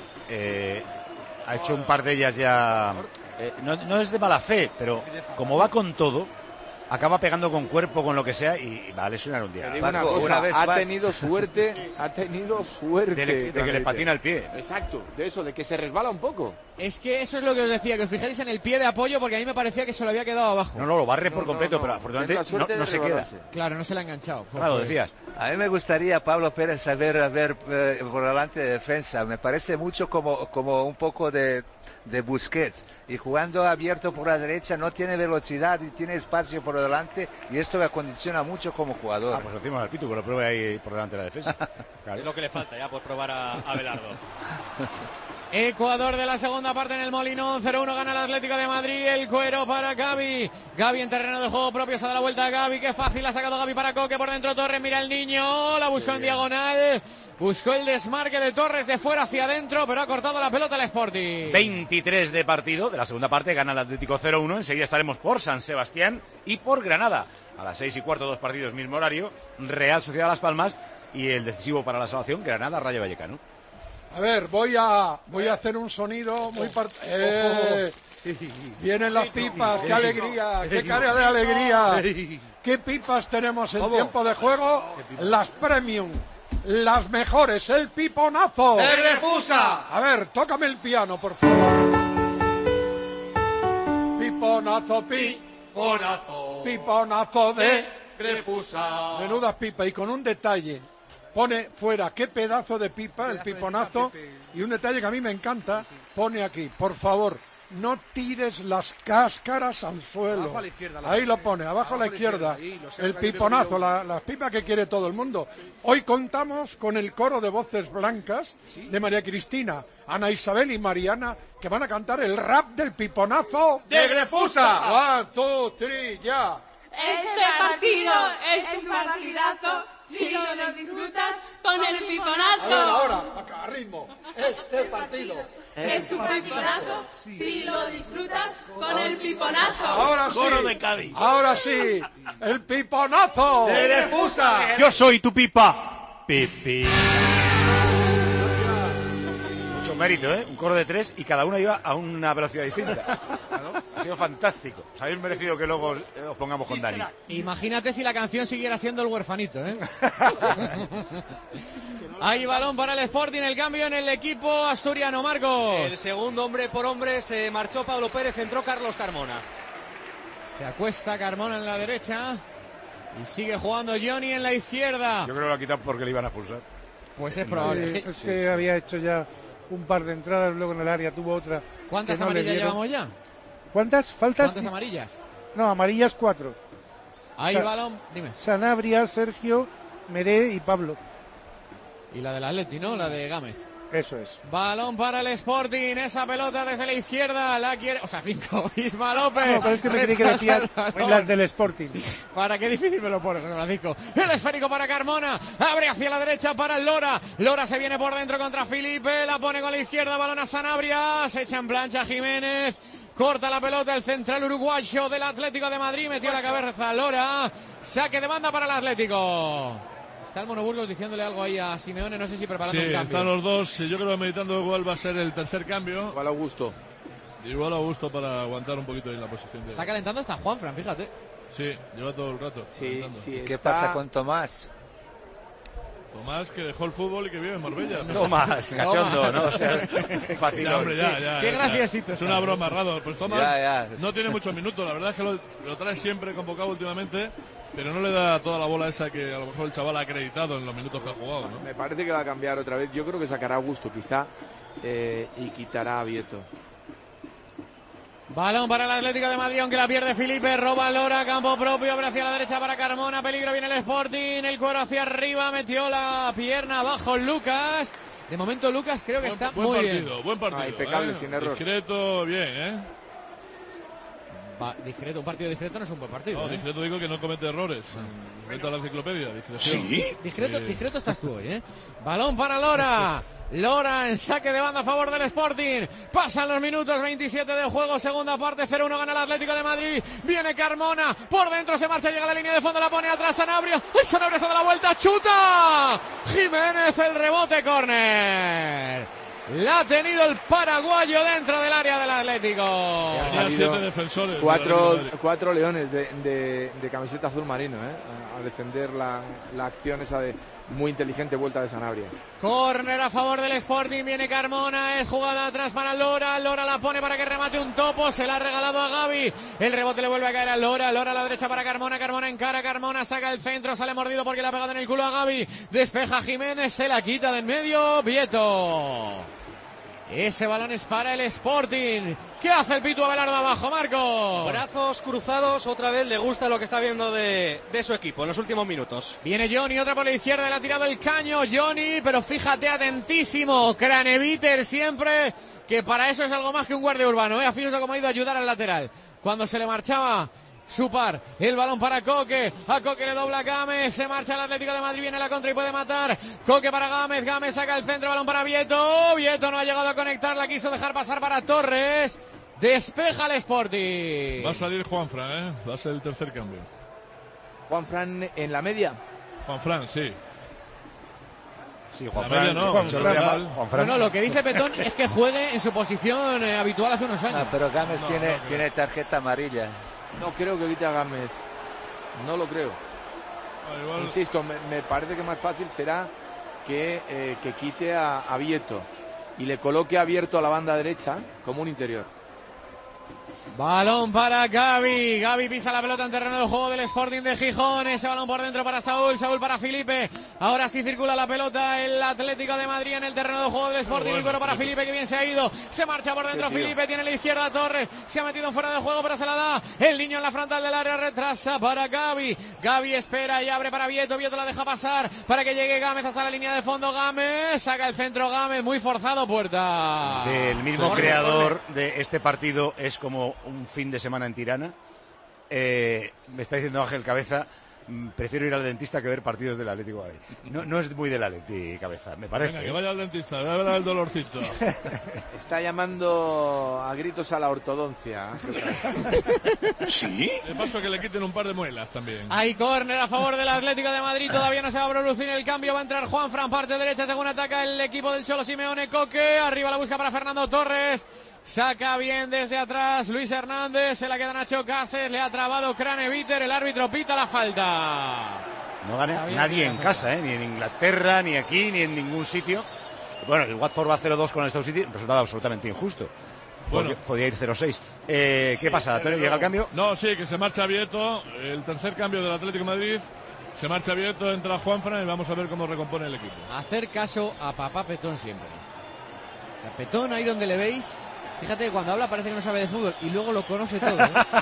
ha hecho un par de ellas ya. No es de mala fe, pero como va con todo, acaba pegando con cuerpo, con lo que sea, y va a lesionar un día. Te digo una cosa, ha tenido suerte de que le patina el pie. Exacto, de eso, de que se resbala un poco. Es que eso es lo que os decía, que os fijáis en el pie de apoyo, porque a mí me parecía que se lo había quedado abajo. No, lo barre por completo, pero afortunadamente no se queda. Claro, no se le ha enganchado. Claro, decías. A mí me gustaría, Pablo Pérez, saber por delante de defensa. Me parece mucho como un poco de Busquets, y jugando abierto por la derecha no tiene velocidad y tiene espacio por delante, y esto le acondiciona mucho como jugador. Pues lo decimos al Pitu, que lo pruebe ahí por delante de la defensa. Claro. Es lo que le falta ya por probar a Belardo. Ecuador de la segunda parte en el Molinón, 0-1 gana el Atlético de Madrid, el cuero para Gavi. Gavi en terreno de juego propio, se da la vuelta a Gavi, qué fácil ha sacado Gavi para Coque, por dentro Torres, mira el niño, la buscó en diagonal. Buscó el desmarque de Torres de fuera hacia adentro, pero ha cortado la pelota el Sporting. 23 de partido de la segunda parte, gana el Atlético 0-1. Enseguida estaremos por San Sebastián y por Granada. A las 6:15, 2 partidos, mismo horario. Real Sociedad Las Palmas y el decisivo para la salvación, Granada Rayo Vallecano. A ver, voy a hacer un sonido muy vienen las pipas, qué alegría, qué cara de alegría. Qué pipas tenemos en tiempo de juego, las premium. Las mejores, el piponazo. ¡De Grefusa! A ver, tócame el piano, por favor. Piponazo, piponazo de Grefusa. Menudas pipas, y con un detalle. Pone fuera, qué pedazo de pipa, el piponazo. Y un detalle que a mí me encanta, pone aquí, por favor, no tires las cáscaras al suelo. Abajo a la izquierda, ahí lo pone, abajo a la izquierda. El piponazo, las pipas que quiere todo el mundo. Hoy contamos con el coro de voces blancas de María Cristina, Ana Isabel y Mariana, que van a cantar el rap del piponazo de Grefusa. 1, 2, 3, ya. Este partido es un partidazo si lo disfrutas con el piponazo. A ver, ahora, acá, a ritmo. Este partido es un piponazo si lo disfrutas con el piponazo. Ahora sí. Coro de Cádiz. Ahora sí. El piponazo. De Grefusa. Yo soy tu pipa. Pipi. Mucho mérito, ¿eh? Un coro de 3 y cada uno iba a una velocidad distinta. Ha sido fantástico. Os habéis merecido que luego os pongamos con Dani. Imagínate si la canción siguiera siendo el huerfanito, ¿eh? Hay balón para el Sporting, el cambio en el equipo asturiano, Marcos. El segundo hombre por hombre se marchó Pablo Pérez, entró Carlos Carmona. Se acuesta Carmona en la derecha y sigue jugando Johnny en la izquierda. Yo creo que lo ha quitado porque le iban a expulsar. Pues es probable. Es que había hecho ya un par de entradas, luego en el área tuvo otra. ¿Cuántas amarillas llevamos ya? ¿Cuántas? ¿Faltas? ¿Cuántas amarillas? No, amarillas 4. Hay balón, dime. Sanabria, Sergio, Meré y Pablo. Y la del Atleti, ¿no? La de Gámez. Eso es. Balón para el Sporting, esa pelota desde la izquierda, la quiere... O sea, 5, Isma López. No, pero es que me creí que decías las del Sporting. Para qué difícil me lo pones, Francisco. El esférico para Carmona, abre hacia la derecha para el Lora. Lora se viene por dentro contra Felipe, la pone con la izquierda, balón a Sanabria, se echa en plancha Jiménez. Corta la pelota el central uruguayo del Atlético de Madrid, metió la cabeza Lora. Saque de banda para el Atlético. Está el Mono Burgos diciéndole algo ahí a Simeone, no sé si preparando un cambio. Sí, están los dos, yo creo, meditando cuál va a ser el tercer cambio. Igual Augusto. Igual Augusto para aguantar un poquito en la posición. Está calentando hasta Juanfran, fíjate. Sí, lleva todo el rato. Sí, ¿Qué pasa con Tomás? Tomás, que dejó el fútbol y que vive en Marbella. Tomás, cachondo, ¿no? O sea, es fácil. Ya, hombre, ya. Qué graciosito. Es una broma, Rado. Pues Tomás Ya. no tiene muchos minutos. La verdad es que lo trae siempre convocado últimamente, pero no le da toda la bola esa que a lo mejor el chaval ha acreditado en los minutos que ha jugado, ¿no? Me parece que va a cambiar otra vez. Yo creo que sacará a Augusto, quizá, y quitará a Vieto. Balón para el Atlético de Madrid, aunque la pierde Felipe, roba Lora, campo propio, abre hacia la derecha para Carmona, peligro, viene el Sporting, el cuero hacia arriba, metió la pierna abajo Lucas. De momento Lucas creo que está muy bien. Buen partido. Impecable, sin error. Discreto, bien, Discreto, un partido discreto no es un buen partido. No, discreto digo que no comete errores. Vete a la enciclopedia, discreción. ¿Sí? Discreto estás tú hoy, ¿eh? Balón para Lora. Lora en saque de banda a favor del Sporting. Pasan los minutos, 27 de juego, segunda parte, 0-1 gana el Atlético de Madrid. Viene Carmona, por dentro se marcha, llega a la línea de fondo, la pone atrás Sanabria. ¡Ay, Sanabria se da la vuelta! ¡Chuta! Jiménez, el rebote, córner. La ha tenido el paraguayo dentro del área del Atlético. Han salido 7 defensores. 4 leones de camiseta azul marino, a defender la acción esa de muy inteligente vuelta de Sanabria. Córner a favor del Sporting, viene Carmona, es jugada atrás para Lora la pone para que remate un topo, se la ha regalado a Gavi, el rebote le vuelve a caer a Lora a la derecha para Carmona encara, Carmona saca el centro, sale mordido porque le ha pegado en el culo a Gavi, despeja Jiménez, se la quita de en medio, Vieto. Ese balón es para el Sporting. ¿Qué hace el Pitu Abelardo abajo, Marco? Brazos cruzados, otra vez le gusta lo que está viendo de su equipo en los últimos minutos. Viene Johnny, otra por la izquierda, le ha tirado el caño Johnny, pero fíjate, atentísimo, Craneviter siempre, que para eso es algo más que un guardia urbano, Fíjate cómo ha ido a ayudar al lateral. Cuando se le marchaba Supar, el balón para Coque, a Coque le dobla Gámez, se marcha el Atlético de Madrid, viene la contra y puede matar, Coque para Gámez saca el centro, balón para Vieto no ha llegado a conectar, la quiso dejar pasar para Torres, despeja el Sporting. Va a salir Juanfran, va a ser el tercer cambio. Juanfran en la media. Juanfran, sí. Sí, Juanfran No, lo que dice Petón es que juegue en su posición habitual hace unos años. Pero Gámez tiene tarjeta amarilla. No creo que quite a Gámez. No lo creo. Igual. Insisto, me parece que más fácil será que quite a Vieto y le coloque abierto a la banda derecha como un interior. Balón para Gavi. Gavi pisa la pelota en terreno de juego del Sporting de Gijón. Ese balón por dentro para Saúl. Saúl para Filipe. Ahora sí circula la pelota el Atlético de Madrid en el terreno de juego del Sporting. El cuero para Filipe, que bien se ha ido. Se marcha por dentro Filipe. Tiene la izquierda a Torres. Se ha metido fuera de juego, pero se la da. El niño en la frontal del área, retrasa para Gavi. Gavi espera y abre para Vieto. Vieto la deja pasar para que llegue Gámez hasta la línea de fondo. Gámez saca el centro. Gámez muy forzado. Puerta. El mismo creador de este partido es como un fin de semana en Tirana. Me está diciendo Ángel Cabeza, prefiero ir al dentista que ver partidos del Atlético de Madrid. No es muy del Atleti, Cabeza, me parece. Venga, que vaya al dentista, a ver el dolorcito. Está llamando a gritos a la ortodoncia. ¿Sí? De paso que le quiten un par de muelas también. Hay córner a favor del Atlético de Madrid, todavía no se va a producir el cambio, va a entrar Juanfran, parte derecha según ataca el equipo del Cholo Simeone. Coque, arriba la busca para Fernando Torres. Saca bien desde atrás Luis Hernández, se la queda Nacho Cases, le ha trabado Craneviter, el árbitro pita la falta. No gana nadie en casa, ni en Inglaterra, ni aquí, ni en ningún sitio. Bueno, el Watford va 0-2 con el Stoke City, resultado absolutamente injusto. Bueno, podía ir 0-6. ¿Qué pasa, Antonio? ¿Llega el cambio? No, sí, que se marcha Vieto, el tercer cambio del Atlético de Madrid. Se marcha Vieto, entra Juanfran y vamos a ver cómo recompone el equipo. Hacer caso a papá Petón siempre. A Petón, ahí donde le veis. Fíjate que cuando habla parece que no sabe de fútbol y luego lo conoce todo.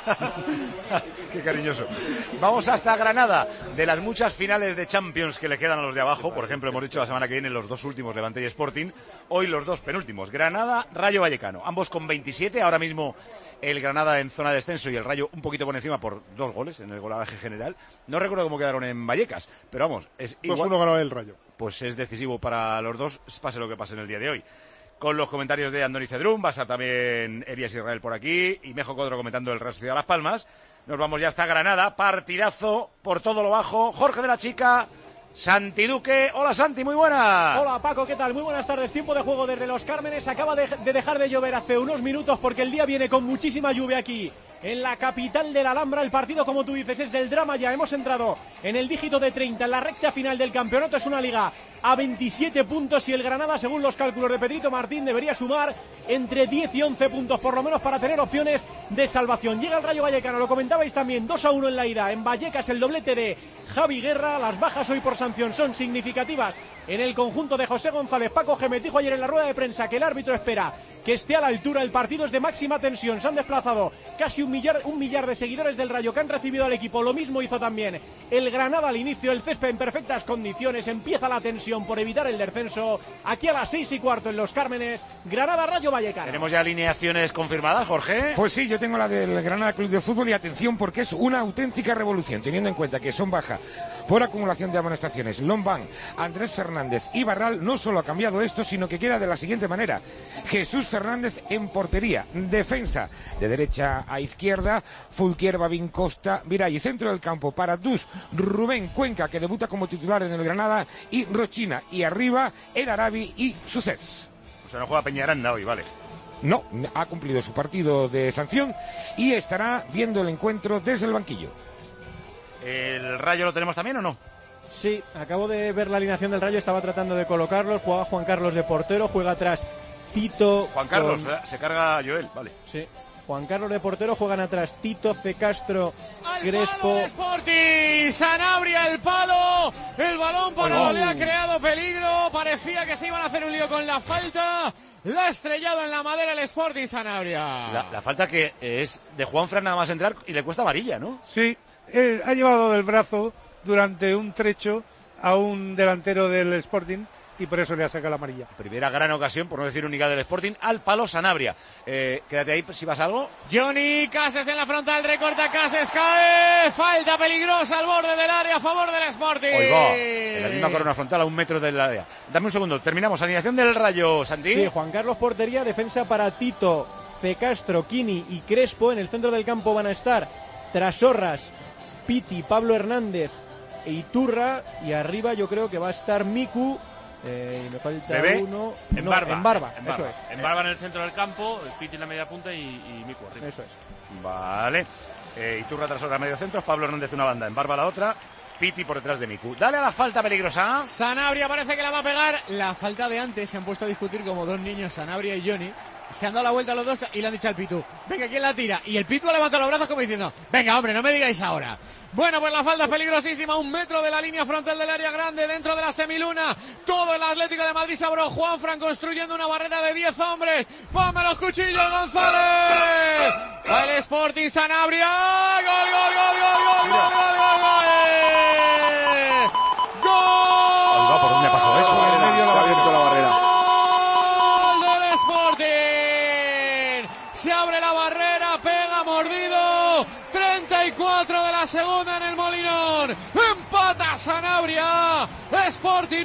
Qué cariñoso. Vamos hasta Granada. De las muchas finales de Champions que le quedan a los de abajo, por ejemplo, hemos dicho la semana que viene los dos últimos, Levante y Sporting, hoy los dos penúltimos, Granada, Rayo Vallecano, ambos con 27, ahora mismo el Granada en zona de descenso y el Rayo un poquito por encima por 2 goles en el golaje general. No recuerdo cómo quedaron en Vallecas, pero vamos, es igual. 2-1 ganó el Rayo. Pues es decisivo para los dos, pase lo que pase en el día de hoy. Con los comentarios de Andoni Cedrún, va a estar también Elías Israel por aquí y Mejo Codro comentando el Real Sociedad Las Palmas. Nos vamos ya hasta Granada, partidazo por todo lo bajo. Jorge de la Chica, Santi Duque. Hola Santi, muy buenas. Hola Paco, ¿qué tal? Muy buenas tardes. Tiempo de juego desde Los Cármenes. Acaba de dejar de llover hace unos minutos porque el día viene con muchísima lluvia aquí en la capital de la Alhambra. El partido, como tú dices, es del drama ya. Hemos entrado en el dígito de 30 en la recta final del campeonato. Es una liga a 27 puntos y el Granada, según los cálculos de Pedrito Martín, debería sumar entre 10 y 11 puntos por lo menos para tener opciones de salvación. Llega el Rayo Vallecano, lo comentabais también, 2-1 en la ida. En Vallecas el doblete de Javi Guerra. Las bajas hoy por sanción son significativas en el conjunto de José González. Paco Gémez dijo ayer en la rueda de prensa que el árbitro espera que esté a la altura. El partido es de máxima tensión. Se han desplazado casi un millar de seguidores del Rayo que han recibido al equipo. Lo mismo hizo también el Granada al inicio. El césped en perfectas condiciones. Empieza la tensión por evitar el descenso. Aquí a las 6:15 en Los Cármenes, Granada Rayo Vallecano. ¿Tenemos ya alineaciones confirmadas, Jorge? Pues sí, yo tengo la del Granada Club de Fútbol y atención porque es una auténtica revolución, teniendo en cuenta que son baja por acumulación de amonestaciones Lombán, Andrés Fernández y Barral. No solo ha cambiado esto, sino que queda de la siguiente manera: Jesús Fernández en portería, defensa de derecha a izquierda, Fulquier, Babín, Costa, Viray, centro del campo para Dus, Rubén Cuenca, que debuta como titular en el Granada, y Rochina, y arriba el Arabi y Sucés. O sea, no juega Peñaranda hoy, vale. no, ha cumplido su partido de sanción y estará viendo el encuentro desde el banquillo. ¿El Rayo lo tenemos también o no? Sí, acabo de ver la alineación del Rayo, estaba tratando de colocarlos, juega Juan Carlos de portero, juega atrás Tito... Juan Carlos, se carga Joel, vale. Sí, Juan Carlos de portero, juegan atrás Tito, C. Castro, Crespo... Sporting, Sanabria el palo, el balón parado le ha creado peligro, parecía que se iban a hacer un lío con la falta, la ha estrellado en la madera el Sporting Sanabria. La falta que es de Juanfran nada más entrar y le cuesta amarilla, ¿no? Sí, ha llevado del brazo durante un trecho a un delantero del Sporting y por eso le ha sacado la amarilla. Primera gran ocasión, por no decir única, del Sporting, al palo Sanabria. Quédate ahí si vas a algo. Johnny Cases en la frontal, recorta Cases, cae, falta peligrosa al borde del área a favor del Sporting. Hoy va, en la misma corona frontal a 1 metro del área. Dame un segundo, terminamos. Alineación del Rayo, Santi. Sí, Juan Carlos portería, defensa para Tito, C. Castro, Kini y Crespo. En el centro del campo van a estar Trasorras, Piti, Pablo Hernández e Iturra, y arriba yo creo que va a estar Miku, y me falta Bebé, uno. En Barba, eso es. En Barba en el centro del campo, el Piti en la media punta y Miku arriba. Eso es. Vale. Iturra tras otra medio centro, Pablo Hernández una banda, en Barba la otra, Piti por detrás de Miku. Dale a la falta peligrosa. Sanabria parece que la va a pegar. La falta de antes, se han puesto a discutir como dos niños, Sanabria y Johnny. Se han dado la vuelta a los dos y le han dicho al Pitu, venga, ¿quién la tira? Y el Pitu ha levantado los brazos como diciendo, venga, hombre, no me digáis ahora. Bueno, pues la falta es peligrosísima, 1 metro de la línea frontal del área grande, dentro de la semiluna. Todo el Atlético de Madrid sabró. Juanfran construyendo una barrera de 10 hombres. ¡Ponme los cuchillos, González! El Sporting Sanabria. ¡Gol, gol, gol, gol, gol, gol, gol, gol, gol! ¡Gol! ¿Por dónde ha pasado eso? En medio le ha abierto la barrera. ¡Gol del Sporting! Se abre la barrera, pega mordido. 34 de la segunda en el Molinón. Empata Sanabria. Sporting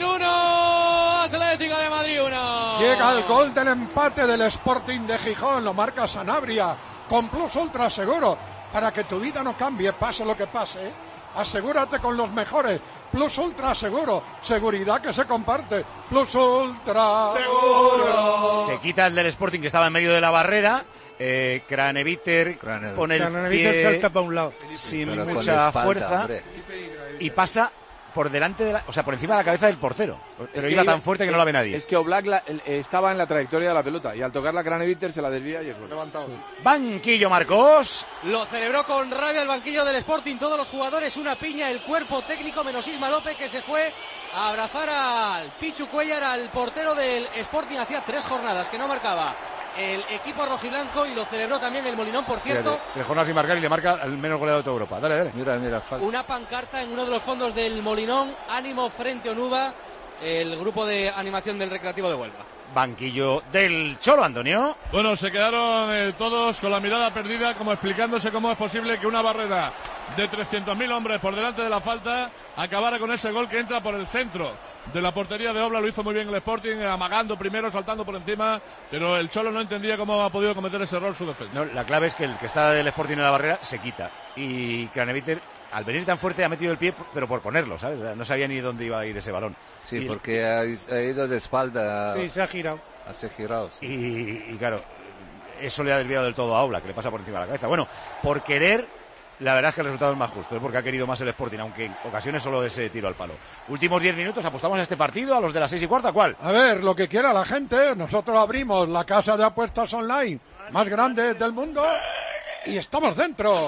1, Atlético de Madrid 1. Llega el gol del empate del Sporting de Gijón. Lo marca Sanabria con Plus Ultra Seguro. Para que tu vida no cambie, pase lo que pase. Asegúrate con los mejores. Plus Ultra Seguro. Seguridad que se comparte. Plus Ultra Seguro. Se quita el del Sporting que estaba en medio de la barrera. Craneviter pone el pie salta para un lado sin mucha fuerza, hombre. Y pasa por delante de por encima de la cabeza del portero, pero iba tan fuerte que no la ve nadie. Es que Oblak estaba en la trayectoria de la pelota y al tocar la Craneviter se la desvía y es gol. Levantado. Banquillo, Marcos. Lo celebró con rabia el banquillo del Sporting, todos los jugadores, una piña, el cuerpo técnico menos Isma López, que se fue a abrazar al Pichu Cuellar, al portero del Sporting. Hacía 3 jornadas que no marcaba el equipo rojiblanco y lo celebró también el Molinón, por cierto. 3 jornadas sin marcar y le marca el menos goleado de toda Europa. Dale, dale. Mira, falta. Una pancarta en uno de los fondos del Molinón, ánimo frente Onuba, el grupo de animación del Recreativo de Huelva. Banquillo del Cholo, Antonio. Bueno, se quedaron todos con la mirada perdida, como explicándose cómo es posible que una barrera de 300.000 hombres por delante de la falta acabara con ese gol que entra por el centro de la portería de Obla. Lo hizo muy bien el Sporting, amagando primero, saltando por encima, pero el Cholo no entendía cómo ha podido cometer ese error su defensa. No, la clave es que el que está del Sporting en la barrera se quita, y Craneviter, al venir tan fuerte, ha metido el pie, pero por ponerlo, ¿sabes? O sea, no sabía ni dónde iba a ir ese balón. Sí, porque ha ido de espalda. Sí, se ha girado. Se ha girado, sí. Y claro, eso le ha desviado del todo a Obla, que le pasa por encima de la cabeza. Bueno, por querer, la verdad es que el resultado es más justo, es porque ha querido más el Sporting, aunque en ocasiones solo ese tiro al palo. Últimos 10 minutos, apostamos a este partido, a los de las 6:15, ¿cuál? A ver, lo que quiera la gente. Nosotros abrimos la casa de apuestas online más grande del mundo y estamos dentro.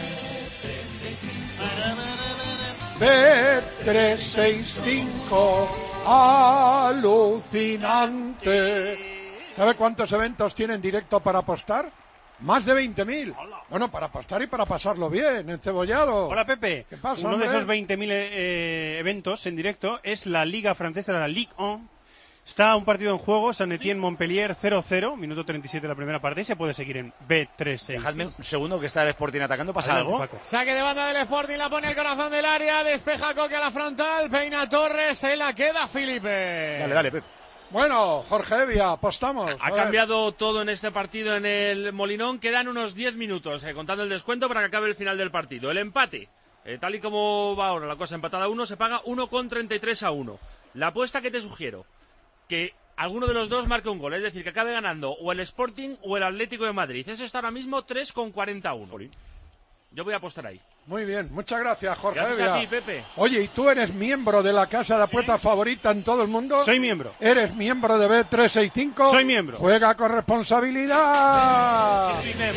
Bet365, alucinante. ¿Sabe cuántos eventos tienen directo para apostar? Más de 20.000. Bueno, para apostar y para pasarlo bien, encebollado. Hola, Pepe. ¿Qué pasa, Uno de hombre? esos 20.000 eventos en directo es la Liga Francesa, la Ligue 1. Está un partido en juego, Saint-Étienne-Montpellier 0-0, minuto 37 de la primera parte, y se puede seguir en B365. Dejadme un segundo que está el Sporting atacando, ¿pasa Adelante, algo? Paco. Saque de banda del Sporting, la pone al corazón del área, despeja Coque a la frontal, peina Torres, se la queda Felipe. Dale, Pep. Bueno, Jorge Evia, apostamos. Ha cambiado todo en este partido en el Molinón. Quedan unos 10 minutos, contando el descuento para que acabe el final del partido. El empate, tal y como va ahora la cosa, empatada a 1, se paga 1,33 a 1. La apuesta que te sugiero, que alguno de los dos marque un gol, es decir, que acabe ganando o el Sporting o el Atlético de Madrid. Eso está ahora mismo 3,41. Yo voy a apostar ahí. Muy bien, muchas gracias, Jorge. Gracias a ti, Pepe. Oye, ¿y tú eres miembro de la casa de apuestas favorita en todo el mundo? Soy miembro. ¿Eres miembro de Bet365? Soy miembro. Juega con responsabilidad.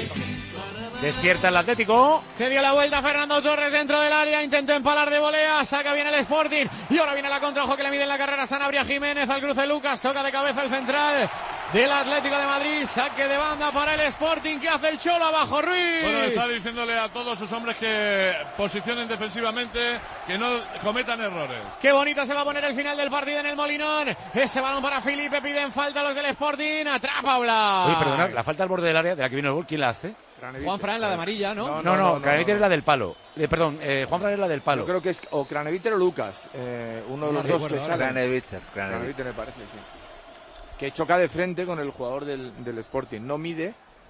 Despierta el Atlético. Se dio la vuelta Fernando Torres dentro del área, intentó empalar de volea, saca bien el Sporting y ahora viene la contra, ojo que le mide en la carrera Sanabria Jiménez al cruce Lucas, toca de cabeza el central del Atlético de Madrid, saque de banda para el Sporting, que hace el Cholo abajo Ruiz. Bueno, está diciéndole a todos sus hombres que posicionen defensivamente, que no cometan errores. Qué bonita se va a poner el final del partido en el Molinón, ese balón para Felipe, piden falta los del Sporting, atrapa Oblak. Oye, perdona, la falta al borde del área de la que viene el gol, ¿quién la hace? Juan Fran, la de amarilla, ¿no? No, Craneviter es la del palo. Perdón, Juan Fran es la del palo. Yo creo que es o Craneviter o Lucas, uno de los dos que sale. Craneviter me parece, sí. Que choca de frente con el jugador del Sporting, no mide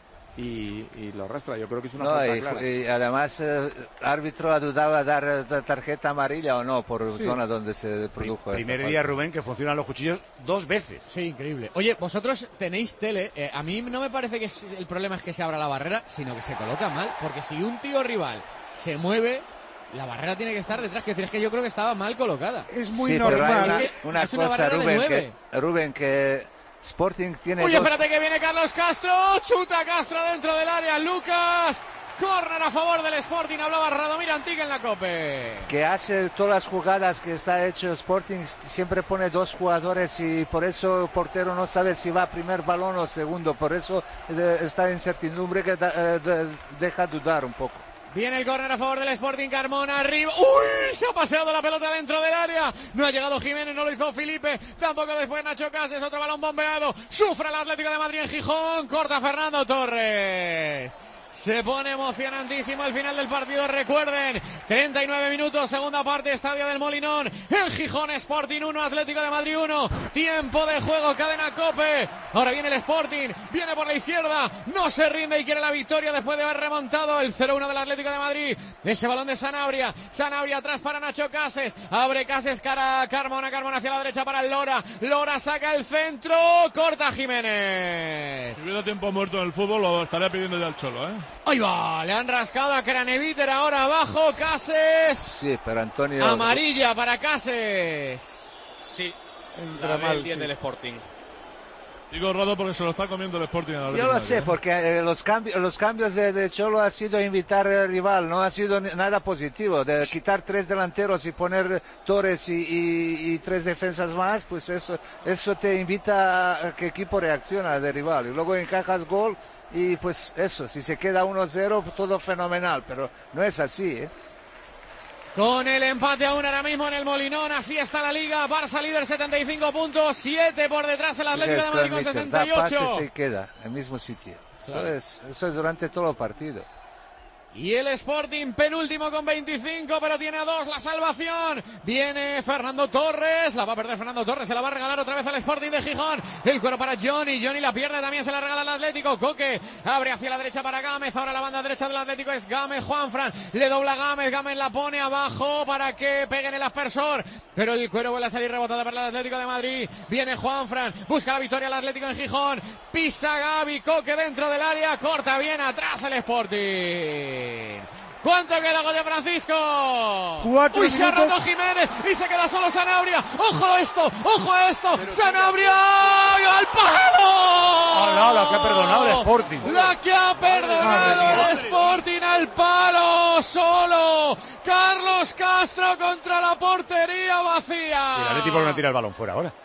y lo arrastra. Yo creo que es una falta clara. Y además, árbitro dudaba dar tarjeta amarilla o no por zona donde se produjo. Primer día, Rubén, que funcionan los cuchillos 2 veces. Sí, increíble. Oye, vosotros tenéis tele. A mí no me parece que el problema es que se abra la barrera, sino que se coloca mal. Porque si un tío rival se mueve, la barrera tiene que estar detrás. Es que yo creo que estaba mal colocada. Es muy normal. Una cosa, Rubén, que Sporting tiene. Uy, espérate que viene Carlos Castro. Chuta Castro dentro del área. Lucas. Córner a favor del Sporting. Hablaba Radomir Antic en la COPE. Que hace todas las jugadas que está hecho Sporting. Siempre pone 2 jugadores y por eso el portero no sabe si va primer balón o segundo. Por eso está en incertidumbre que deja dudar un poco. Viene el córner a favor del Sporting, Carmona arriba. ¡Uy! Se ha paseado la pelota dentro del área. No ha llegado Jiménez, no lo hizo Felipe. Tampoco después Nacho Cases. Otro balón bombeado. Sufre el Atlético de Madrid en Gijón. Corta Fernando Torres. Se pone emocionantísimo el final del partido, recuerden, 39 minutos, segunda parte, Estadio del Molinón, el Gijón Sporting 1, Atlético de Madrid 1, tiempo de juego, cadena COPE, ahora viene el Sporting, viene por la izquierda, no se rinde y quiere la victoria después de haber remontado el 0-1 del Atlético de Madrid, ese balón de Sanabria atrás para Nacho Cases, abre Cases cara a Carmona hacia la derecha para el Lora saca el centro, corta Jiménez. Si hubiera tiempo muerto en el fútbol lo estaría pidiendo ya el Cholo, ¿eh? Ahí va, le han rascado a Craneviter ahora abajo, Cases. Sí, pero Antonio. Amarilla para Cases. Sí, entra mal el 10 del Sporting. Digo raro porque se lo está comiendo el Sporting. Yo lo sé, porque los cambios de Cholo ha sido invitar al rival, no ha sido nada positivo. De quitar 3 delanteros y poner Torres y 3 defensas más, pues eso te invita a que el equipo reaccione de rival. Y luego encajas gol. Y pues eso, si se queda 1-0, todo fenomenal, pero no es así, ¿eh? Con el empate aún ahora mismo en el Molinón, así está la Liga, Barça líder 75 puntos, 7 por detrás el Atlético de Madrid con 68. Da pase, se queda en el mismo sitio. Claro. Eso es durante todo el partido. Y el Sporting penúltimo con 25, pero tiene a 2 la salvación. Viene Fernando Torres, la va a perder Fernando Torres, se la va a regalar otra vez al Sporting de Gijón. El cuero para Johnny la pierde, también se la regala al Atlético. Coque abre hacia la derecha para Gámez, ahora la banda derecha del Atlético es Gámez, Juanfran, le dobla Gámez la pone abajo para que peguen el aspersor. Pero el cuero vuelve a salir rebotado para el Atlético de Madrid. Viene Juanfran, busca la victoria al Atlético en Gijón. Pisa Gavi, Coque dentro del área, corta bien atrás el Sporting. ¿Cuánto queda, gol de Francisco? 4 Uy, se ha roto Jiménez y se queda solo Sanabria. ¡Ojo a esto! ¡Sanabria! ¡Al palo! ¡Hola, la que ha perdonado el Sporting! ¡La que ha perdonado el Sporting al palo! ¡Solo! Carlos Castro contra la portería vacía. Y el Atlético no tira el balón fuera ahora.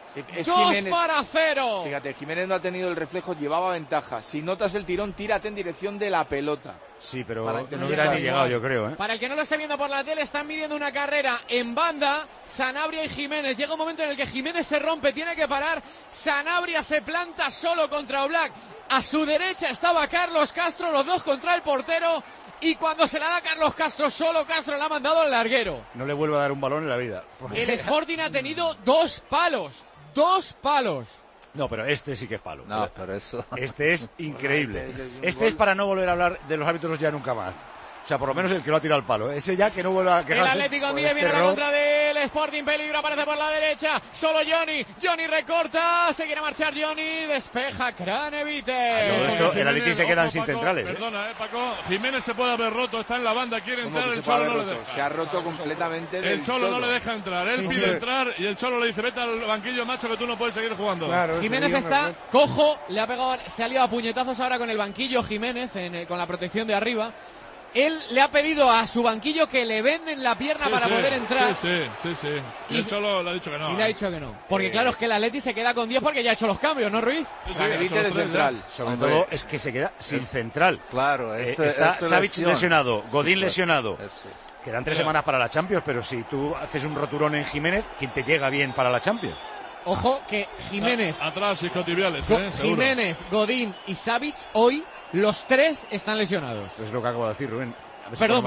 2-0. Fíjate, Jiménez no ha tenido el reflejo, llevaba ventaja. Si notas el tirón, tírate en dirección de la pelota. Sí, pero no hubiera ni llegado, yo creo, ¿eh? Para el que no lo esté viendo por la tele, están midiendo una carrera en banda, Sanabria y Jiménez. Llega un momento en el que Jiménez se rompe, tiene que parar. Sanabria se planta solo contra Oblak. A su derecha estaba Carlos Castro, los dos contra el portero. Y cuando se la da Carlos Castro, solo Castro la ha mandado al larguero. No le vuelve a dar un balón en la vida. El Sporting ha tenido 2 palos. 2 palos. No, pero este sí que es palo. No, pero eso. Este es increíble. Este es para no volver a hablar de los árbitros ya nunca más. O sea, por lo menos el que lo ha tirado al palo. Ese ya que no vuelva a quejarse. El Atlético por Mide este viene a la error. contra del Sporting, peligro, aparece por la derecha, solo Johnny recorta, se quiere marchar Johnny, despeja Craneviter. Todo esto, el Atleti se quedan sin Paco, centrales. Perdona, Paco. Jiménez se puede haber roto, está en la banda, quiere entrar, el Cholo no le deja. Se ha roto completamente. El Cholo todo. no le deja entrar, él pide entrar y el Cholo le dice, vete al banquillo, macho, que tú no puedes seguir jugando. Claro, Jiménez está cojo, le ha pegado, se ha liado a puñetazos ahora con el banquillo Jiménez, con la protección de arriba. Él le ha pedido a su banquillo que le venden la pierna para poder entrar. Sí. Y el Cholo le ha dicho que no. Y le ha dicho que no. Porque claro, es que el Atleti se queda con 10 porque ya ha hecho los cambios, ¿no, Ruiz? Craneviter es central. Sobre todo es que se queda sin central. Claro, está Savic lesionado, Godín lesionado. Eso es. Quedan 3 semanas para la Champions, pero si tú haces un roturón en Jiménez, ¿quién te llega bien para la Champions? Ojo que Jiménez, Atrás, isquiotibiales, seguro. Jiménez, Godín y Savic hoy los 3 están lesionados. Es lo que acabo de decir, Rubén. Perdón.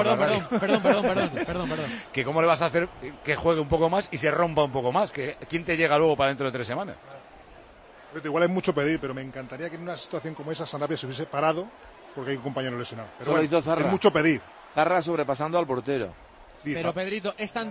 Que cómo le vas a hacer que juegue un poco más y se rompa un poco más. Que ¿quién te llega luego para dentro de 3 semanas? Igual es mucho pedir, pero me encantaría que en una situación como esa Sanabria se hubiese parado porque hay un compañero lesionado. Pero Eso lo hizo Zarra. Es mucho pedir. Zarra sobrepasando al portero. Pero Pedrito, es tan